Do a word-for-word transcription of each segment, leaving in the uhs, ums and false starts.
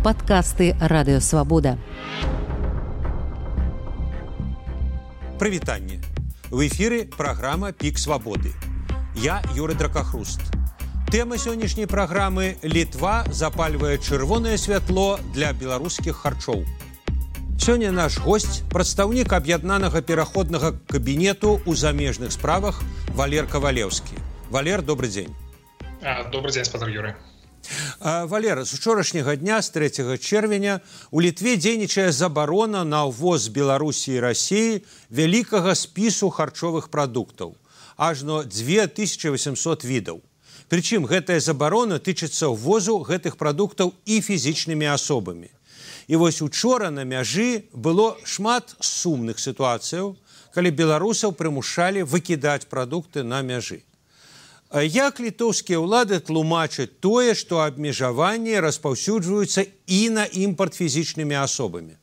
Падкасты Радыёвабода. Прывітанне. В эфіры праграма «Пік свабоды». Я Юрый Дракахруст. Тэма сённяшняй праграмы «Літва запальвае чырвонае святло для беларускіх харчоў». Сёння наш госць, прадстаўнік аб'яднанага пераходнага кабінету ў замежных справах Валер Кавалеўскі. Валер, добрый дзень. Добрый дзень, спадар Юрый. Валер, з учорашняга дня, з трэцяга чэрвеня, у Літве дзейнічае забарона на ўвоз з Беларусі і Расіі вялікага спісу харчовых прадуктаў. Ажно дзве тысячы васемсот відаў. Прычым гэтая забарона тычыцца ўвозу гэтых прадуктаў і фізічнымі асобамі. І вось учора на мяжы было шмат сумных сітуацыяў, калі беларусаў прымушалі выкідаць прадукты на мяжы. Як літоўскія ўлады тлумачаць тое, што абмежаванні распаўсюджваюцца і на імпарт фізічнымі асобамі?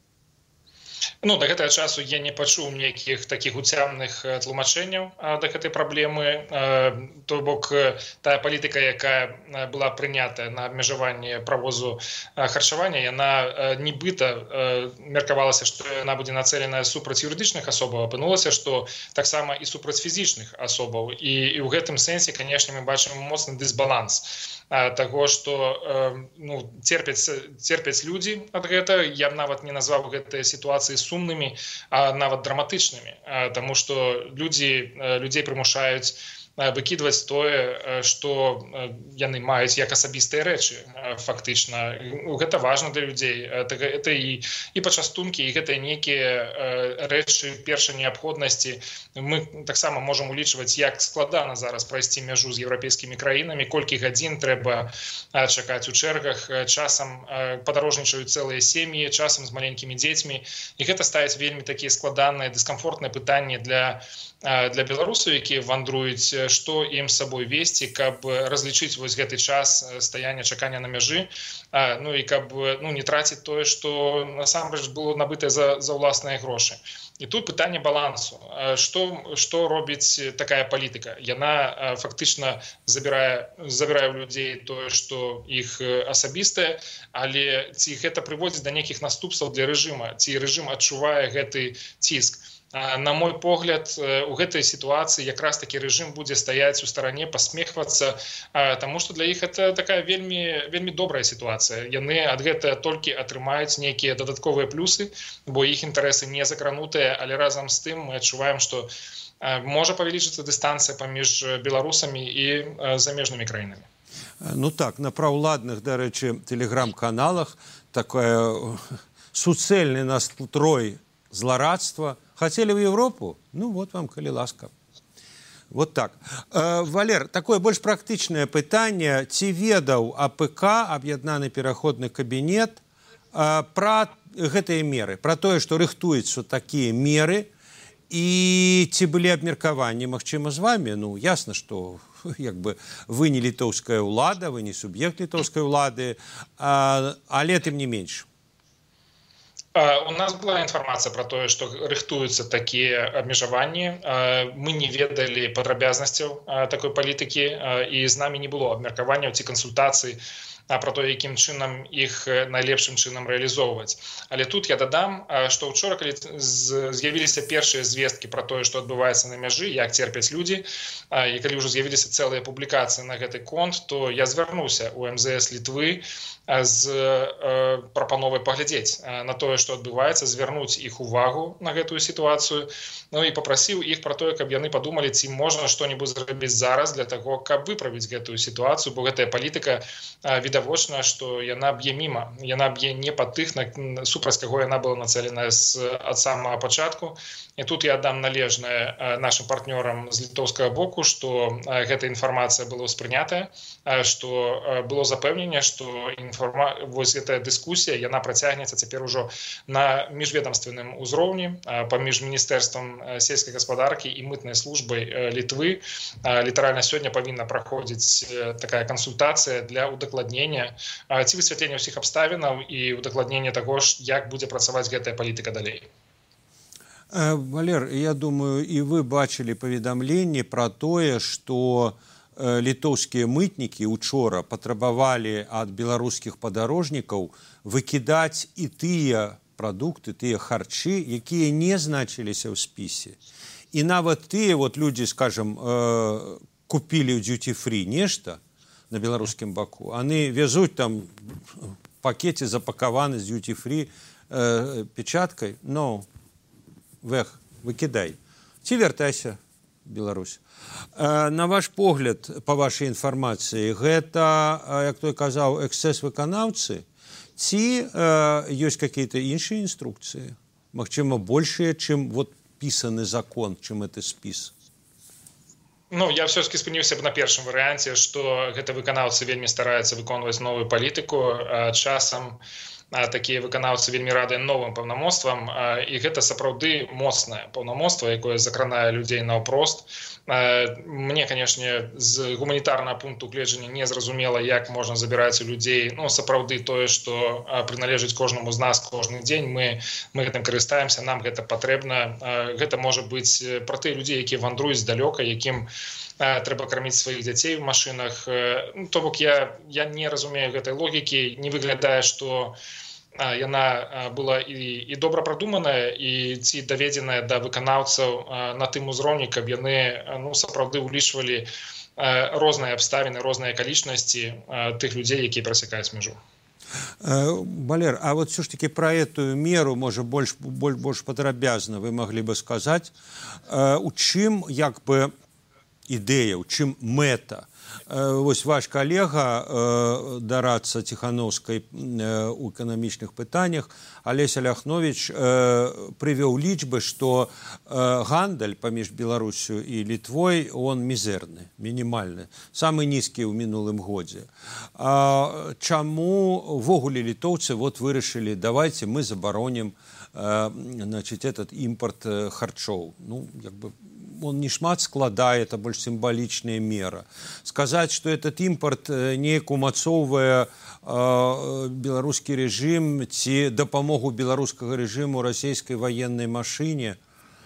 Ну, до гэтага часу я не пачуў нейкіх такіх уцямных тлумачэнняў да гэтай праблемы. То бок, тая палітыка, якая была прынятая на абмежаванне правозу харчавання, яна нібыта меркавалася, што яна будзе нацэленая супраць юрыдычных асобаў, апынулася, што таксама і супраць фізічных асобаў. І, і ў гэтым сэнсе, канешне, мы бачым моцны дысбаланс таго, што ну, церпяць, церпяць людзі ад гэта. Я б нават не назваў гэтыя сітуацыі сумнымі, а нават драматычнымі, таму што людзі, людзей прымушаюць выкідваць тое, што яны маюць як асабістыя рэчы, фактычна. Гэта важна для людзей. Это і, і пачастункі, і гэта нейкія рэчы першай неабходнасці. Мы таксама можам улічваць, як складана зараз прайсці мяжу з еўрапейскімі краінамі, колькі гадзін трэба чакаць у чэргах. Часам падарожнічаюць цэлыя сем'і, часам з маленькімі дзецьмі. І гэта ставіць вельмі такія складаныя, дыскамфортныя пытанні для для беларусаў, якія вандруюць, што ім з сабой весці, каб разлічыць вось гэты час стаяння, чакання на мяжы, ну і каб ну, не траціць тое, што насамрэч было набытае за, за ўласныя грошы. І тут пытанне балансу. Што, што робіць такая палітыка? Яна фактычна забірае, забірае ў людзей тое, што іх асабістае, але ці гэта прыводзіць да нейкіх наступстваў для рэжыма, ці рэжым адчувае гэты ціск? На мой погляд, у гэтай сітуацыі якраз такі рэжым будзе стаяць у старане, пасмехвацца, таму што для іх это такая вельмі, вельмі добрая сітуацыя. Яны ад гэтага толькі атрымаюць нейкія дадатковыя плюсы, бо іх інтарэсы не закранутыя, але разам з тым мы адчуваем, што можа павялічыцца дыстанцыя паміж беларусамі і замежнымі краінамі. Ну так, на праўладных, дарэчы, тэлеграм-каналах такое суцэльны настрой зларадства. Хотели в Европу? Ну, вот вам, калі ласка. Вот так. Э, Валер, такое больш практычнае пытанне. Ці ведаў АПК, аб'яднаны пераходны кабінет, э, пра гэтыя меры, пра тое, што рыхтуюцца такія меры, і ці былі абмеркаванні, магчыма, з вамі? Ну, ясна, што як бы вы не літоўская ўлада, вы не суб'ект літоўскай улады, а, але тым не менш. У нас была інфармацыя пра тое, што рыхтуюцца такія абмежаванні. Мы не ведалі падрабязнасцяў такой палітыкі, і з намі не было абмеркаванняў ці кансультацый пра то, якім чынам іх найлепшым чынам рэалізоўваць. Але тут я дадам, што ўчора, калі з'явіліся першыя звесткі пра тое, што адбываецца на мяжы, як церпяць людзі, і калі ўжо з'явіліся цэлыя публікацыі на гэты конт, то я звярнуўся ў эм зэ эс Літвы з прапановай паглядзець на тое, што адбываецца, звярнуць іх увагу на гэтую сітуацыю, ну і папрасіў іх пра тое, каб яны падумалі, ці можна што-небудзь зрабіць зараз для таго, каб выправіць гэтую сітуацыю, бо гэтая палітыка відавочна, што яна б'е міма, яна б'е не па тых, супраць каго яна была нацэленая ад самага пачатку. І тут я аддам належнае нашим партнёрам з літоўскага боку, што гэта інфармацыя была ўспрынятая, што было запэўненне, што інформа... вось гэтая дыскусія, яна працягнецца цяпер ужо на міжведамственным узроўні паміж міністэрствам сельскай гаспадаркі і мытнай службай Літвы. Літаральна сёння павінна праходзіць такая кансультацыя для удакладнення ці высвятлення ўсіх абставінаў і удакладнення таго, як будзе працаваць гэтая палітыка далей. Валер, я думаю, і вы бачылі паведамленні пра тое, што літоўскія мытнікі учора патрабавалі ад беларускіх падарожнікаў выкідаць і тыя прадукты, тыя харчы, якія не значыліся ў спісе. І нават тыя вот людзі, скажем, купілі ў дьюти-фрі нешта на беларускім баку, яны вязуць там пакеце запакаваны з дьюти-фрі э, печаткай, ну, вэх, выкідай. Ці вяртайся, Беларусь. Э, на ваш погляд, па вашай інфармацыі, гэта, як той казаў, эксцэс выканаўцы, ці э, ёсць какие-то іншыя інструкцыі? Магчыма, большыя, чым вот пісаны закон, чым гэты спіс? Ну, я все-таки спыніўся б на першым варыянце, што гэта выканаўцы вельмі стараюцца выконваць новую палітыку. Часам такія выканаўцы вельмі радыя новым паўнамоцтвам, і гэта сапраўды моцнае паўнамоцтва, якое закранае людзей наўпрост. Мне, канешне, з гуманітарнага пункту гледжання не зразумела, як можна забіраць у людзей, ну, сапраўды тое, што прыналежыць кожнаму з нас кожны дзень, мы, мы гэтым карыстаемся, нам гэта патрэбна. Гэта можа быць пра тыя людзей, якія вандруюць далёка, якім трэба карміць сваіх дзяцей в машынах. Ну, то бок я, я не разумею гэтай логікі, не выглядае, што яна была і, і добра прадуманая, і ці даведзеная да выканаўцаў на тым узроўні, каб яны, ну, сапраўды улічвалі розныя абставіны, розныя акалічнасці тых людзей, якія перасякаюць мяжу. Валер, а вот все ж таки про эту меру, может, больш, больш, больш падрабязна вы маглі бы сказаць, у чым, як бы, ідэя, у чым мэта? Вось ваш калега, дарадца Ціхановскай у эканамічных пытаннях, Алеся Ляхновіч, прывёў лічбы, што гандаль паміж Беларусю і Літвой, он мізэрны, мінімальны, самы нізкі ў минулым годзе. А чаму ввогуле літоўцы вот вырашылі, давайте мы забаронім, значит, этот импорт харчоў? Ну, як бы, он не шмат складае, это больш сімвалічная мера. Сказаць, што этот імпорт неяк умацоўвае э, беларускі рэжым ці дапамогу беларускага рэжыму расійскай ваеннай машыне,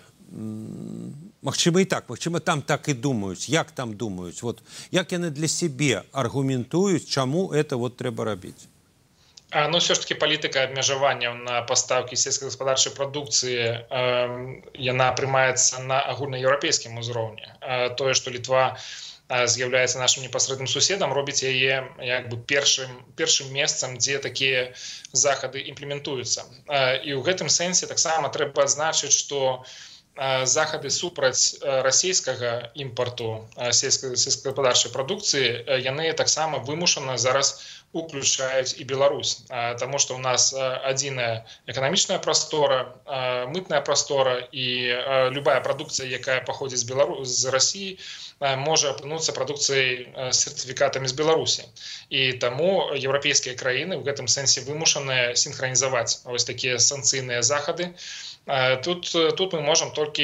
магчыма і так, магчыма там так і думаюць. Як там думаюць? Вот, як яны для сябе аргументуюць, чаму это вот трэба рабіць? Ну, все ж таки палітыка абмежаванняў на пастаўкі сельскагаспадарчай прадукцыі, яна прымаецца на агульнаеўрапейскім узроўні. Тое, што Літва з'яўляецца нашым непасрэдным суседам, робіць яе як бы першым, першым месцам, дзе такія захады імплементуюцца. І ў гэтым сэнсе таксама трэба адзначыць, што захады супраць расійскага імпарту сельскагаспадарчай прадукцыі, яны таксама вымушана зараз уключаюць і Беларусь, таму што ў нас адзіная эканамічная прастора, мытная прастора, і любая прадукцыя, якая паходзіць з Белару... з Расіі, можа апынуцца прадукцыяй з сертыфікатамі з Беларусі. І таму еўрапейскія краіны ў гэтым сэнсе вымушаныя сінхранізаваць вось такія санкцыйныя захады. Тут, тут мы можам толькі,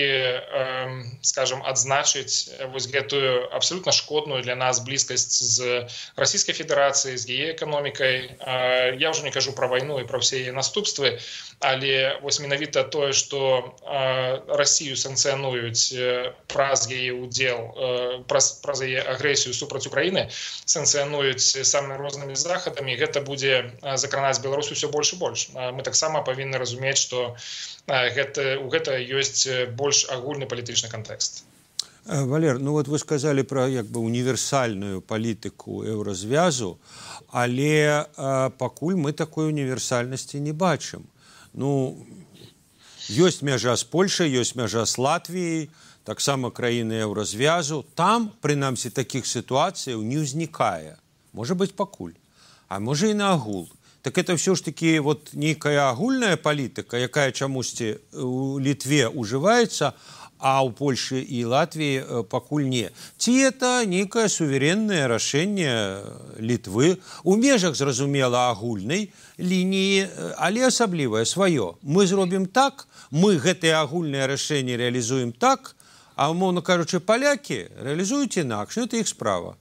скажем, адзначыць вось гэтую абсолютна шкодную для нас блізкасць з Расійскай Федэрацыяй, з яе эканомікай. Я ўжо не кажу пра вайну і пра ўсе яе наступствы, але вось менавіта тое, што Расію санкцыянуюць праз яе удзел, праз, праз яе агрэсію супраць Украіны, санкцыянуюць самымі рознымі захадамі, гэта будзе закранаць Беларусь усё больш і больш. Мы таксама павінны разумець, што гэта, у гэта ёсць больш агульны палітычны кантэкст. Валер, ну вот вы сказали про як бы універсальную палітыку еўразвязу, але а, пакуль мы такой універсальнасці не бачым. Ну, ёсць мяжа з Польшай, ёсць мяжа з Латвіяй, таксама краіны еўразвязу. Там, прынамсі, такіх сітуацыяў не ўзнікае. Можа быць, пакуль. А можа і на агул. Так это все ж таки вот нейкая агульная палітыка, якая чамусьці у Літве ўжываецца, а ў Польшы і Латвіі пакуль не. Ці это нейкае суверэннае рашэнне Літвы у межах, зразумела, агульнай лініі, але асаблівае сваё. Мы зробім так, мы гэтае агульнае рашэнне реалізуем так, а, умоўна кажучы, палякі реалізуюць інакш. Это іх справа.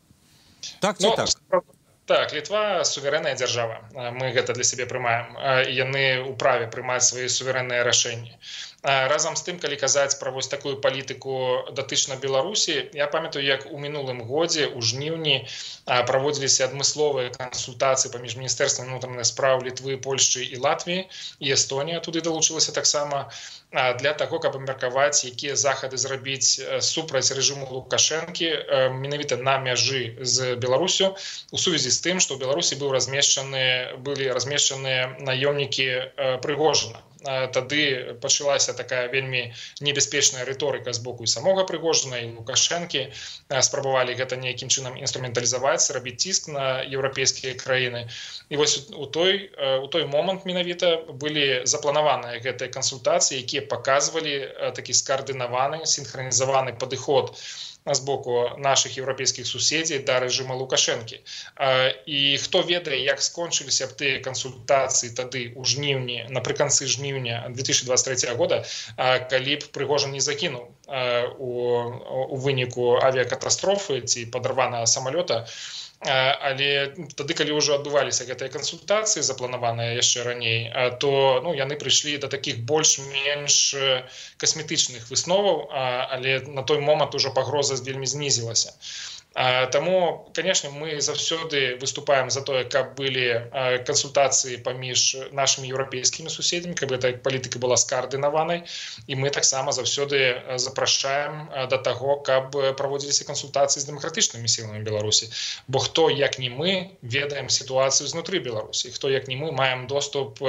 Так ці ну, так? Так, Літва суверэнная дзяржава. Мы гэта для сябе прымаем. Яны ў праве прымаць свае суверэнныя рашэнні. Разам з тым, калі казаць пра вось такую палітыку датычна Беларусі, я памятаю, як у мінулым годзе у жніўні праводзіліся адмысловыя кансультацыі паміж міністэрствам унутраных спраў Літвы, Польшчы і Латвіі, і Эстонія туды далучылася таксама, для таго, каб абмеркаваць, якія захады зрабіць супраць рэжыму Лукашэнкі менавіта на мяжы з Беларусю у сувязі з тым, што ў Беларусі быў размешчаны, былі размешчаныя наёмнікі Прыгожына. Тады пачалася такая вельмі небяспечная рыторыка з боку і самога Прыгожына, і Лукашэнкі. Спрабавалі гэта нейкім чынам інструменталізаваць, рабіць ціск на еўрапейскія краіны. І вось у той, у той момант менавіта былі запланаваныя гэтыя кансультацыі, якія паказвалі такі скаардынаваны, сінхранізаваны падыход з боку наших еўрапейскіх суседзей да рэжыма Лукашэнкі. І хто ведае, як скончыліся б тыя кансультацыі тады ў жніўні, напрыканцы жніўня две тысячи двадцать третьего года, калі б Прыгожин не закінуў у, у выніку авіакатастрофы ці падарванага самалёта. Але тады, калі ўжо адбываліся гэтыя кансультацыі, запланаваныя яшчэ раней, то ну, яны прыйшлі да такіх больш-менш касметычных высноваў, але на той момант ужо пагроза вельмі знізілася. Таму, конечно, мы заўсёды выступаем за тое, каб былі кансультацыі паміж нашымі еўрапейскімі суседзямі, каб эта палітыка была скаардынаванай, і мы таксама заўсёды запрашаем да таго, каб праводзіліся кансультацыі з дэмакратычнымі сіламі Беларусі. Бо хто, як не мы, ведаем сітуацыю знутры Беларусі, хто, як не мы, маем доступ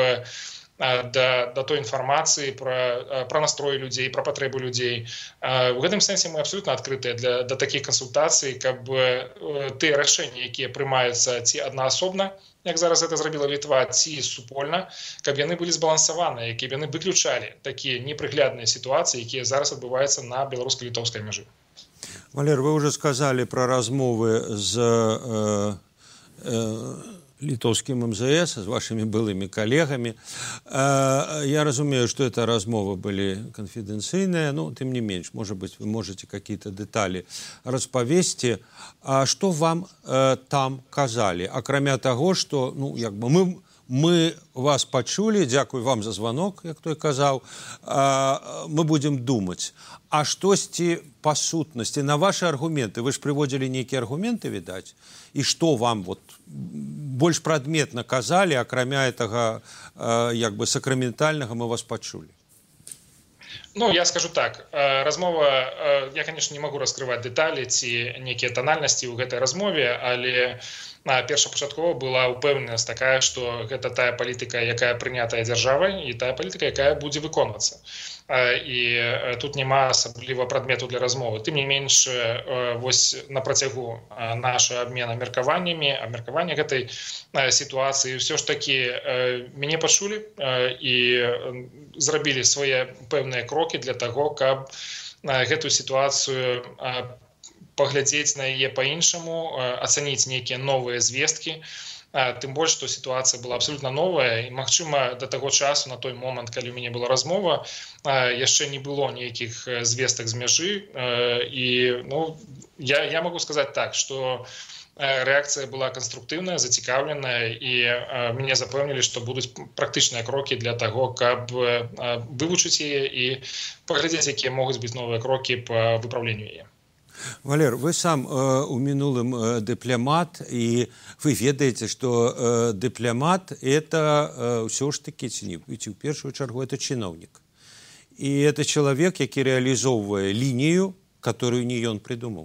да, да той інфармацыі пра, пра настрой людзей, пра патрэбы людзей. У гэтым сэнсе мы абсолютна адкрытыя для, да такіх кансультацый, каб тыя рашэнні, якія прымаюцца ці аднаасобна, як зараз гэта зрабіла Літва, ці супольна, каб яны былі збалансаваныя, каб яны выключалі такія непрыглядныя сітуацыі, якія зараз адбываюцца на беларуска-літоўскай мяжы. Валер, вы уже сказали про размовы з э, э, литовским эм зэ эс, с вашими былыми коллегами. Я разумею, что это размовы были конфиденцыйныя, но тем не менш, может быть, вы можете какие-то детали распавесці. А что вам э, там казали? Акрамя того, что ну, як бы мы, мы вас пачулі, дзякуй вам за звонок, як той казаў, э, мы будем думать. А штосьці па сутнасці, на ваши аргументы, вы ж прыводзілі нейкія аргументы, відаць, і што вам вот больш прадметна казалі, акрамя этого э, як бы сакраментальнага мы вас пачулі? Ну, я скажу так, размова, я, конечно, не могу раскрывать детали ці некія тональнасці ў гэтай размове, але першапачаткова была упэўненасць такая, што гэта тая палітыка, якая прынятая дзяржавай, і тая палітыка, якая будзе выконвацца. І тут няма асабліва прадмету для размовы. Тым не менш, вось на працягу наша абмена меркаваннямі, абмеркавання гэтай сітуацыі ўсё ж такі мяне пачулі і зрабілі свае пэўныя крокі для таго, каб гэтую сітуацыю паглядзець на яе па-іншаму, ацаніць нейкія новыя звесткі. Тым больш, што сітуацыя была абсолютна новая, і, магчыма, да таго часу, на той момант, калі ў мяне была размова, яшчэ не было нейкіх звестак з мяжы. І ну, я, я могу сказаць так, што рэакцыя была канструктыўная, зацікаўленая, і мяне запэўнілі, што будуць практычныя крокі для таго, каб вывучыць яе і паглядзець, якія могуць быць новыя крокі па выпраўленню яе. Валер, вы сам э, у мінулым э, дыплямат, і вы ведаеце, што э, дыплямат это э, ўсё ж такі ці не, у першую чаргу это чыноўнік. І это чалавек, які рэалізоўвае лінію, которую не ён придумаў.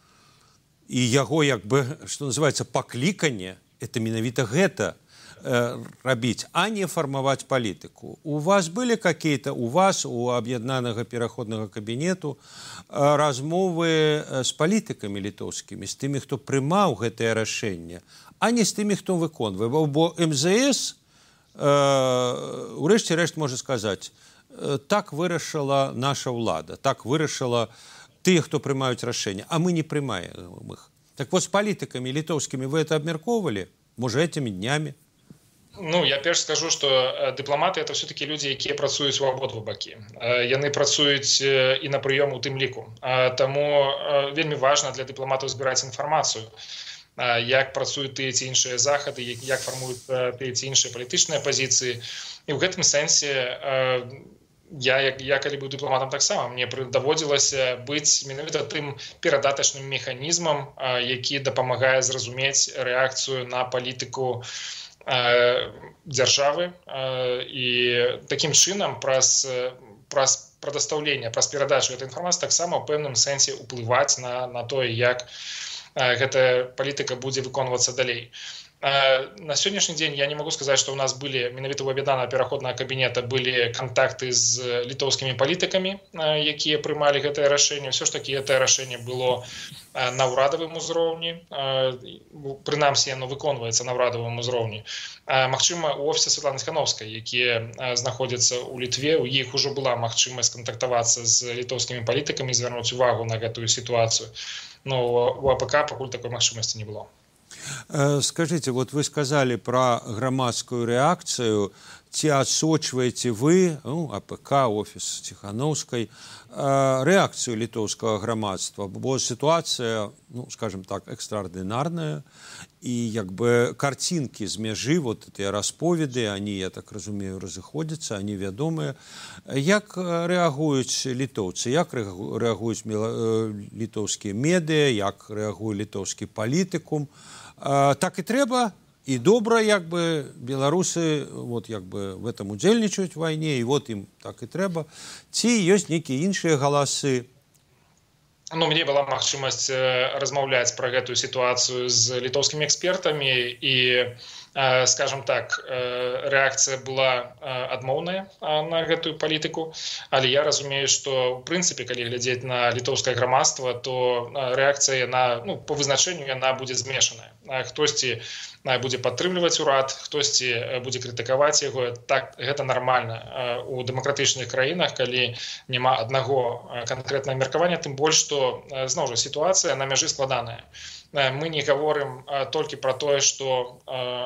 І яго, як бы, што называецца, пакліканне, это менавіта гэта рабіць, а не фармаваць палітыку. У вас былі какие-то, у вас, у аб'яднанага пераходнага кабінету, размовы з палітыкамі літоўскімі, з тымі, хто прымаў гэтае рашэнне, а не з тымі, хто выконвае. Бо эм зэ эс, урэшце рэшт можа сказаць, так вырашыла наша ўлада, так вырашыла тыя, хто прымаюць рашэнне, а мы не прымаем іх. Так вот, з палітыкамі літоўскімі вы это абмяркоўвалі? Можа, этими днями? Ну, я перш скажу, што дыпламаты это все-таки людзі, якія працуюць у абодва бакі. Яны працуюць і на прыём у тым ліку. Таму вельмі важна для дыпламатаў збіраць інфармацыю, як працуюць тыя ці іншыя захады, як фармуюць тыя ці іншыя палітычныя пазіцыі. І ў гэтым сэнсе я я калі быў дыпламатам таксама мне даводзілася быць менавіта тым перадатачным механізмам, які дапамагае зразумець рэакцыю на палітыку дзяржавы, і такім чынам праз праз прадастаўленне, праз перадачу гэтай інфармацыі таксама ў пэўным сэнсе ўплываць на на тое, як гэтая палітыка будзе выконвацца далей. На сённяшні дзень я не могу сказаць, што ў нас былі менавіта ў аб'яднанага пераходнага кабінета былі кантакты з літоўскімі палітыкамі, якія прымалі гэтае рашэнне. Ўсё ж такі гэтае рашэнне было на ўрадавым узроўні, прынамсі яно выконваецца на ўрадавым узроўні. Магчыма, у офісе Святланы Ціхановскай, якія знаходзяцца ў Літве, у іх ужо была магчымасць кантактавацца з літоўскімі палітыкамі і звярнуць увагу на гэтую сітуацыю. Но у АПК пакуль такой магчымасці не было. Скажите, вот вы сказали про громадскую реакцию. Ці адсочваеце вы, ну, АПК, офіс Ціхановскай, реакцию литовского громадства? Бо ситуация, ну, скажем так, экстраординарная. И как бы картинки з межи, вот эти расповеды, они, я так разумею, разыходятся, они вядомые. Як реагуюць літоўцы? Як реагуюць літоўскія медыа? Як реагуе літоўскі палітыкум? Так і трэба, і добра, як бы беларусы вот як бы в этом удзельнічаюць в вайне, і вот ім так і трэба. Ці ёсць нейкія іншыя галасы? Ну, мне была магчымасць размаўляць пра гэтую сітуацыю з літоўскімі экспертамі, і, скажем так, рэакцыя была адмоўная на гэтую палітыку, але я разумею, што, в прынцыпе, калі глядзець на літоўскае грамадства, то рэакцыя, яна, ну, по вызначэнню яна будзе змешаная. Хтосьці будзе падтрымліваць урад, хтосьці будзе крытыкаваць яго. Так, гэта нармальна у дэмакратычных краінах, калі няма аднаго канкрэтнага меркавання, тым больш, што, зноў жа, сітуацыя на мяжы складаная. Мы не гаворым толькі пра тое, што,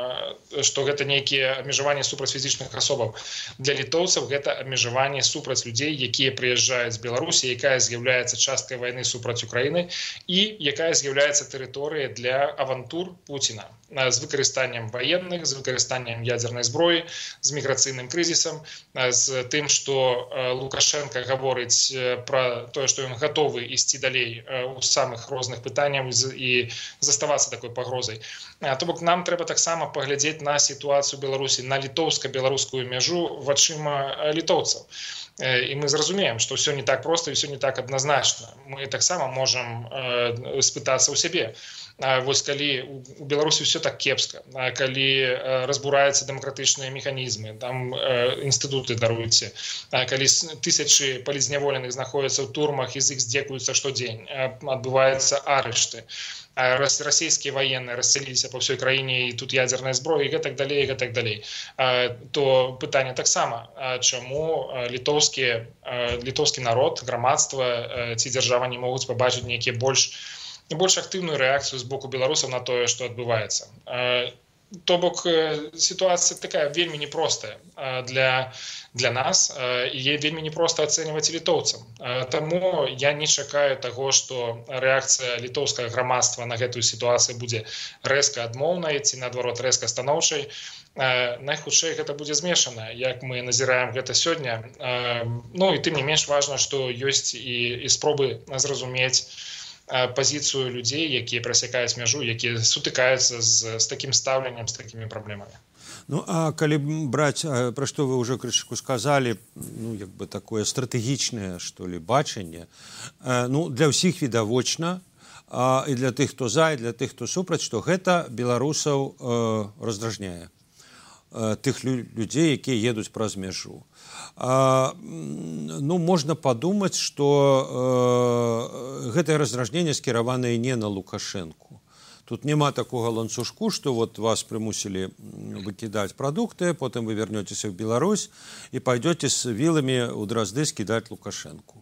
што гэта нейкія абмежаванні супраць фізічных асобаў. Для літоўцаў гэта абмежаванні супраць людзей, якія прыязджаюць з Беларусі, якая з'яўляецца часткай вайны супраць Украіны і якая з'яўляецца тэрыторыяй для авантур Пуціна з выкарыстаннем ваенных, з выкарыстаннем ядзернай зброі, з міграцыйным крызісам, з тым, што Лукашенко гаворыць пра тое, што ён гатовы ісці далей у самых розных пытаннях і заставацца такой пагрозай. То бок нам трэба таксама паглядзець на сітуацыю Беларусі, на літоўска-беларускую мяжу вачыма літоўцаў. І мы зразумеем, што ўсё не так проста і ўсё не так адназначна. Мы таксама можам спытацца ў сябе. Вось калі у Беларусі ўсё так кепска, калі разбураюцца дэмакратычныя механізмы, там інстытуты, даруйце, калі тысячы палізняволеных знаходзяцца ў турмах і з іх здзекуюцца штодзень, адбываюцца арышты, расійскія военные рассяліліся па ўсёй краіне, і тут ядзерная зброя, і гэтак далей, і гэтак далей, то пытанне таксама, чаму літоўскі, літоўскі народ, грамадства ці дзяржава не могуць пабачыць нейкія больш і больш актыўную рэакцыю з боку беларусаў на тое, што адбываецца. То бок сітуацыя такая вельмі непростая для, для нас, і ей вельмі непроста ацэньваць літоўцам. Таму я не чакаю таго, што рэакцыя літоўскага грамадства на гэтую сітуацыю будзе рэзка адмоўнай ці, наадварот, рэзка станоўчай. Найхутчэй гэта будзе змешана, як мы назіраем гэта сёння. Ну і тым не менш важна, што ёсць і, і спробы зразумець пазіцыю людзей, якія прасякаюць мяжу, якія сутыкаюцца з, з такім стаўленнем, з такімі праблемамі. Ну, а калі браць, пра што вы ўжо крышку сказалі, ну, як бы такое стратэгічнае, што ли, бачанне, ну, для ўсіх відавочна, і для тых, хто за, і для тых, хто супраць, што гэта беларусаў раздражняе. Тых людзей, якія едуць праз мяжу. А, ну, можна падумаць, што э, гэтае раздражненне скіраванае не на Лукашэнку. Тут няма такога ланцужку, што вот вас прымусілі выкідаць прадукты, потым вы вернёцеся в Беларусь і пойдёте з віламі ў Дразды скідаць Лукашэнку.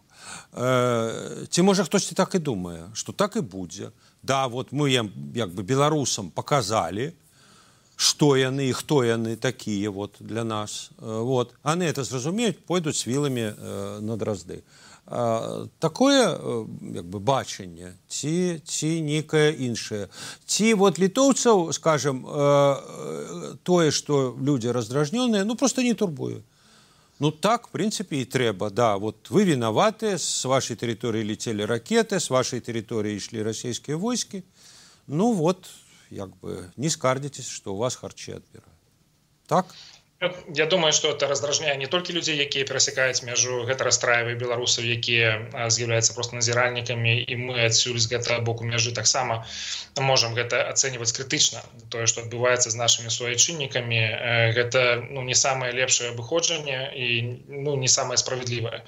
Э, ці можа хтосьці так і думае, што так і будзе. Да, вот мы ім, як бы, беларусам паказалі, што яны і хто яны такія вот для нас. Вот. Они это зразумеюць, пойдуць з віламі э, на Дразды. А, такое як бы, бачанне, ці, ці нейкае іншае. Ці вот літоўцаў, скажем, э, тое, што людзі раздражнёныя, ну просто не турбуе. Ну так, в принципе, и трэба, да. Вот вы виноваты, с вашей территории летели ракеты, с вашей территории шли российские войски. Ну вот, как бы, не скардитесь, что у вас харчи отбирают. Так? Я думаю, что это раздражняе не толькі людзей, якія перасякаюць мяжу, гэта расстраивае беларусаў, якія з'яўляюцца просто назіральнікамі, і мы адсюль з гэтага боку мяжы таксама можам гэта ацэньваць крытычна. Тое, што адбываецца з нашымі суайчыннікамі, гэта ну, не самае лепшае абыходжанне і ну, не самае справядлівае.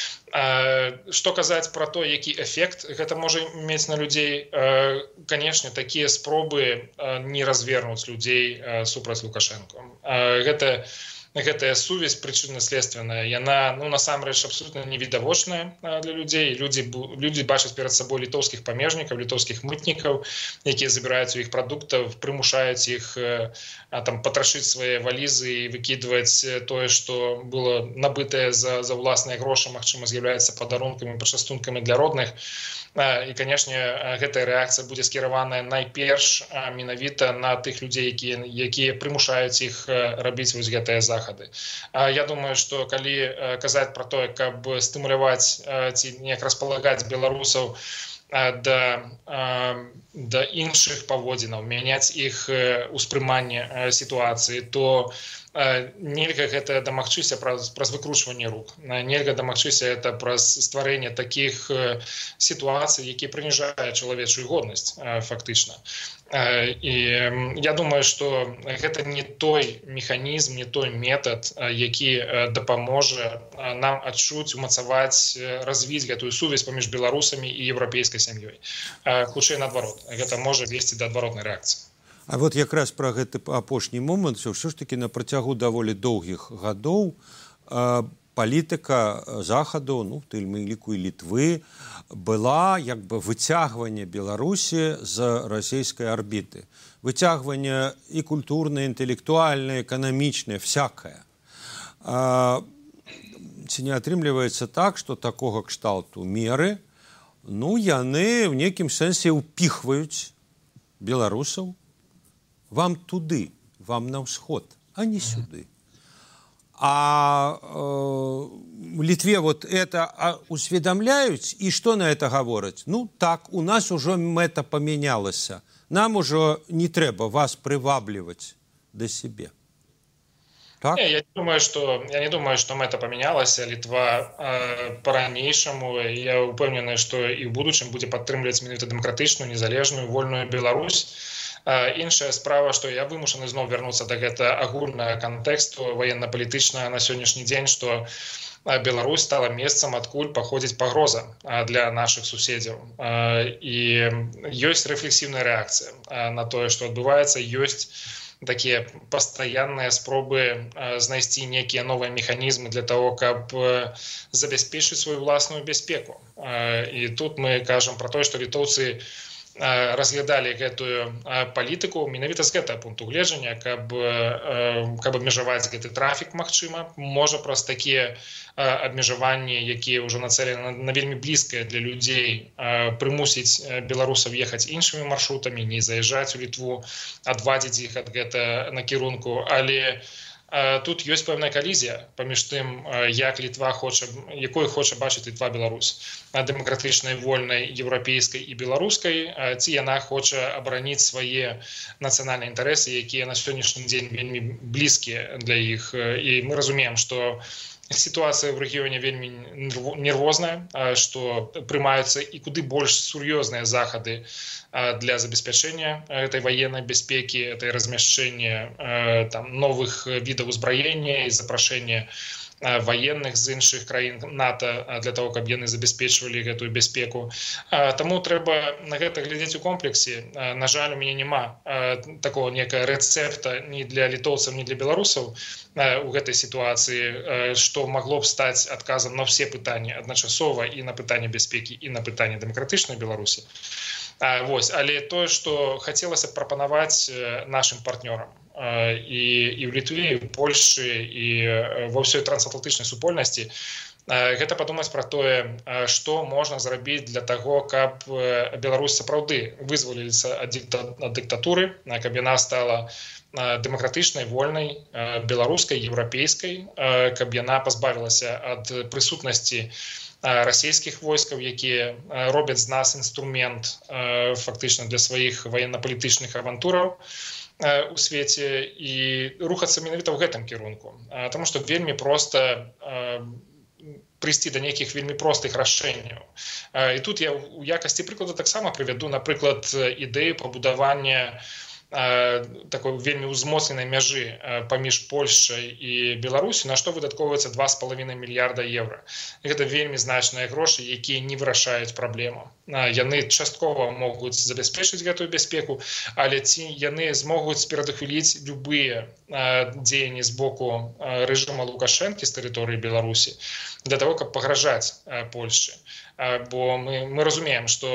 Што казаць пра то, які эфект гэта можа мець на людзей? Канешне, такія спробы не развернуць людзей супраць Лукашэнко. Гэта гэтая сувязь прычынна-следственная, яна ну, насамрэч абсолютна невідавочная для людзей. Людзі, людзі бачаць перад сабой літоўскіх памежнікаў, літоўскіх мытнікаў, якія забіраюць у іх прадуктаў, прымушаюць іх там, патрашыць свае валізы і выкідваць тое, што было набытае за, за ўласныя грошы, магчыма, з'яўляецца падарункамі, пачастункамі для родных. І, канешне, гэтая рэакцыя будзе скіраваная найперш менавіта на тых людзей, якія, якія прымушаюць іх рабіць вось гэтыя захады. Я думаю, што калі казаць пра тое, каб стымуляваць ці неяк распалагаць беларусаў да, да іншых паводзінаў, мяняць іх успрыманне сітуацыі, то нельга гэта дамагчыся праз, праз выкручванне рук. Нельга дамагчыся это праз стварэнне такіх сітуацый, якія прыніжаюць чалавечую годнасць фактычна. І я думаю, што гэта не той механізм, не той метад, які дапаможа нам адчуць, умацаваць, развіць гэтую сувязь паміж беларусамі і еўрапейскай сям'ёй. Хутчэй наадварот, гэта можа весці да адваротнай рэакцыі. А вот якраз пра гэты апошні момант, ўсё ж такі на працягу даволі доўгіх гадоў палітыка захаду, ну, в тым ліку і Літвы, была як бы выцягванне Беларусі з расійскай арбіты. Выцягванне і культурнае, інтэлектуальнае, эканамічнае, всякае. Ці не атрымліваецца так, што такога кшталту меры, ну, яны в нейкім сэнсе ўпіхваюць беларусаў вам туды, вам на ўсход, а не сюды. А э, в Литве вот это усведомляют, и что на это говорят? Ну так, у нас уже мэта поменялась. Нам уже не треба вас привабливать до себе. Так? Не, я не думаю, что я не думаю, что мэта поменялась. Литва э, по-ранейшему, я упевнений, что и в будущем будет подтримливать менавіта демократичную, незалежную, вольную Беларусь. Іншая справа, што я вымушаны зноў вярнуцца да гэта агульнага кантэксту ваенна-палітычнага на сённяшні дзень, што Беларусь стала месцам, адкуль паходзіць пагроза для нашых суседзяў. І ёсць рэфлексіўная рэакцыя на тое, што адбываецца, ёсць такія пастаянныя спробы знайсці нейкія новыя механізмы для того, каб забяспечыць сваю ўласную бяспеку. І тут мы кажам пра тое, што літоўцы разглядалі гэтую палітыку менавіта з гэтага пункту гледжання, каб, каб абмежаваць гэты трафік, магчыма, можа праз такія абмежаванні, якія ўжо нацэлены на вельмі блізкае для людзей, прымусіць беларусаў ехаць іншымі маршрутамі, не заязджаць у Літву, адвадзіць іх ад гэта накірунку, але тут ёсць пэўная калізія паміж тым, як Літва хоча, якой хоча бачыць Літва Беларусь, дэмакратычнай, вольнай, еўрапейскай і беларускай, ці яна хоча абараніць свае нацыянальныя інтарэсы, якія на сённяшні дзень вельмі блізкія для іх. І мы разумеем, што ситуация в регионе вельмі нервозная, что прымаюцца и куды больш сур'ёзныя захады для забеспячэння этой военной бяспекі, этой размяшчэння там новых видов узбраення и запрашэння военных з іншых краін НАТО для того, каб яны забяспечвалі гэтую бяспеку. Таму трэба на гэта глядзець у комплексе. На жаль, у мяне няма такого некага рэцэпта ні для літоўцаў, ні для беларусаў у гэтай сітуацыі, што магло б стаць адказам на ўсе пытанні адначасова і на пытанне бяспекі, і на пытанне дэмакратычнай Беларусі. Вось, але тое, што хацелася б прапанаваць нашым партнёрам і, і ў Літве, і ў Польшчы, і ва ўсёй трансатлантычнай супольнасці, гэта падумаць пра тое, што можна зрабіць для таго, каб Беларусь сапраўды вызвалілася ад дыктатуры, каб яна стала дэмакратычнай, вольнай, беларускай, еўрапейскай, каб яна пазбавілася ад прысутнасці расійскіх войскаў, якія робяць з нас інструмент фактычна для сваіх военно-палітычных авантураў у свеце, і рухацца менавіта ў гэтым кірунку. Таму што вельмі проста прыйсці да нейкіх вельмі простых рашэнняў. І тут я у якасці прыкладу таксама прывяду, напрыклад, ідэю пабудавання такой вельмі ўзмоцненай мяжы паміж Польшчай і Беларусю, на што выдаткоўваецца два з паловай мільярда еўра. Гэта вельмі значныя грошы, якія не вырашаюць праблему. Яны часткова могуць забяспечыць гэтую бяспеку, але ці яны змогуць перадухіліць любыя дзеянні з боку рэжыма Лукашэнкі з тэрыторыі Беларусі для того, каб пагражаць Польшчы. Бо мы, мы разумеем, што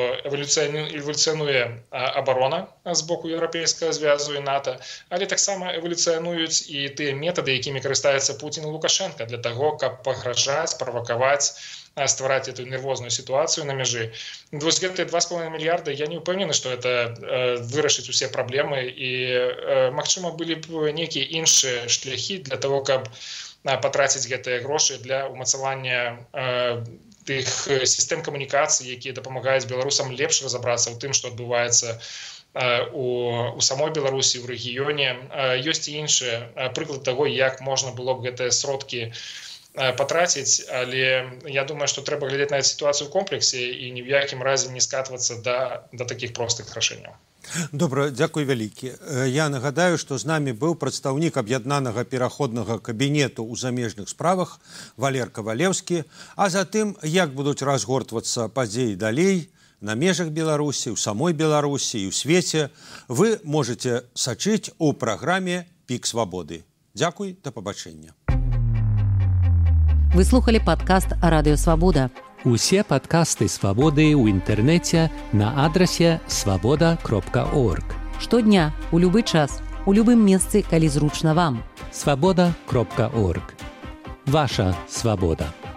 эвалюцыянуе абарона з боку Еўрапейскага звязу і НАТО, але таксама эвалюцыянуюць і тыя метады, якімі карыстаецца Пуцін і Лукашенко для таго, каб пагражаць, правакаваць, ствараць эту нервозную сітуацыю на мяжы. Вось гэтыя два з паловай мільярда, я не ўпэўнены, што это вырашыць усе праблемы, і, магчыма, былі б нейкія іншыя шляхі для того, каб патраціць гэтыя грошы для ўмацавання тых сістэм камунікацый, якія дапамагаюць беларусам лепш разабрацца ў тым, што адбываецца у, у самой Беларусі, ў рэгіёне. Ёсць і іншыя прыклады таго, як можна было б гэтыя сродкі патраціць, але я думаю, што трэба глядзець на сітуацыю ў комплексе і ні ў якім разе не скатвацца да, да такіх простых рашэнняў. Добра, дзякуй вялікі. Я нагадаю, што з намі быў прадстаўнік аб'яднанага пераходнага кабінету ў замежных справах Валер Кавалеўскі, а затым, як будуць разгортвацца падзеі далей на межах Беларусі, у самой Беларусі і ў свеце, вы можете сачыць у праграме «Пік свабоды». Дзякуй, да пабачэння. Вы слухали падкаст «Радыё Свабода». Усе падкасты «Свабоды» ў інтэрнэце на адрасе свабода кропка орг. Штодня, у любы час, у любым месцы, калі зручна вам. свабода кропка орг. Ваша свабода.